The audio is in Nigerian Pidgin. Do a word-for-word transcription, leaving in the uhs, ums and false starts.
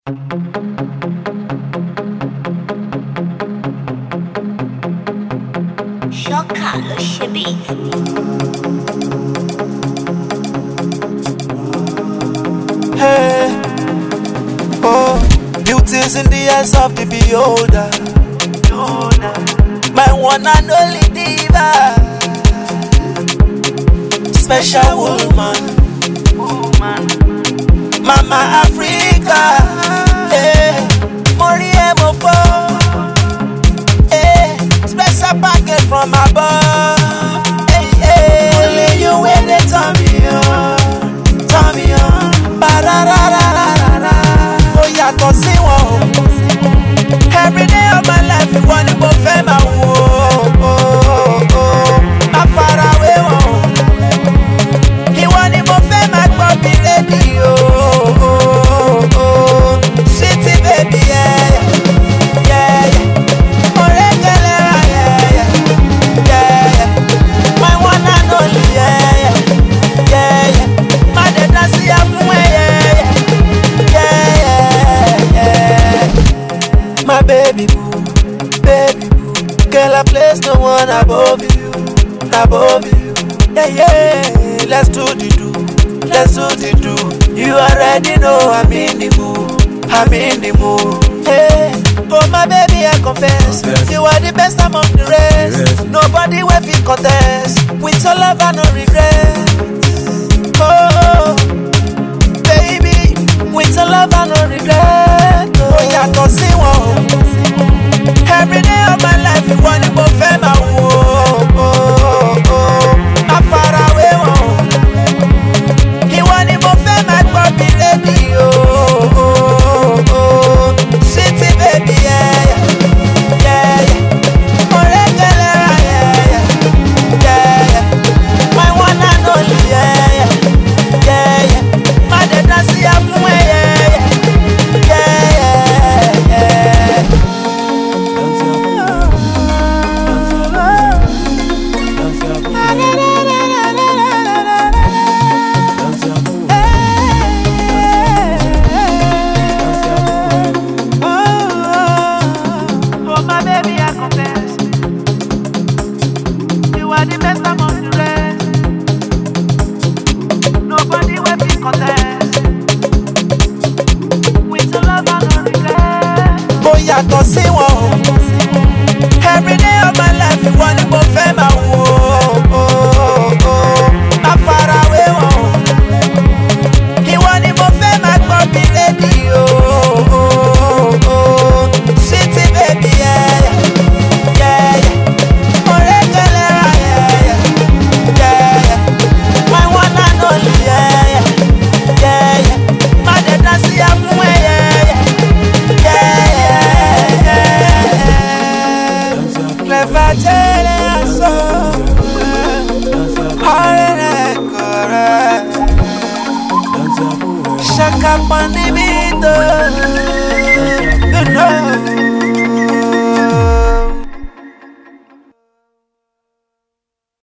Choca lo Shebit. Hey, oh, beauty's in the eyes of the beholder. My one and only diva, special woman, Mama Africa. Hey, Morie Mofo. Hey, special package from above. Hey, hey, only you when they turn me on, turn me on. Ba-da-da-da-da-da-da. Oh, yàtọ̀ sí wọn o. Every day of my life, ìwọ ni mo fẹ́ máa wò ó. Má fara wé wọn o. Ìwọ ni mo fẹ́ máa gbọ́ bí rédíò. Sweetie baby, yeah, yeah, yeah. Orekele, yeah, yeah, yeah, yeah. My one and only, yeah, yeah, yeah, yeah. Má dé dá sí àfún ẹ, yeah, yeah, yeah, yeah. My baby boo, baby boo. Girl, I place no one above you, above you. Yeah, yeah. Let's do the do, let's do the do. You already know I'm in the mood, I'm in the mood. Hey, oh my baby, I confess, you are the best among the rest. Nobody will be contest. With your love, I no regret. Oh, baby, with your love, I no regret. Oh, yàtọ̀ sí wọn o. Every day of my life, ìwọ ni mo fẹ́ máa wò ó. Má fara wé wọn o. Ìwọ ni mo fẹ́ máa gbọ́ bí rédíò. Sweetie baby, yeah, yeah, yeah, yeah. Orekele, yeah, yeah, yeah, yeah. My one and only, yeah, yeah, yeah, yeah. Má dé dá sí àfún ẹ, yeah, yeah, yeah, yeah, yeah. Oh my baby, I confess, you are the best among the rest. Nobody will be contest. With your love, I no regret. Ó yàtọ̀ sí wọn o. Every day of my life, ìwọ ni mo fẹ́ máa wò ó. Má fara wé wọn o. Ìwọ ni mo fẹ́ máa gbọ́ bí rédíò. Sweetie baby, yeah, yeah, yeah, yeah. Orekele, yeah, yeah, yeah, yeah. My one and only, yeah, yeah, yeah, yeah. Má dé dá sí àfún ẹ, yeah, yeah, yeah, yeah, yeah. Clever jẹ́lẹ̀ aṣọ. Ọ̀rẹ́ kọ̀rẹ́. Ṣàkàpọ̀ níbi tó. You know.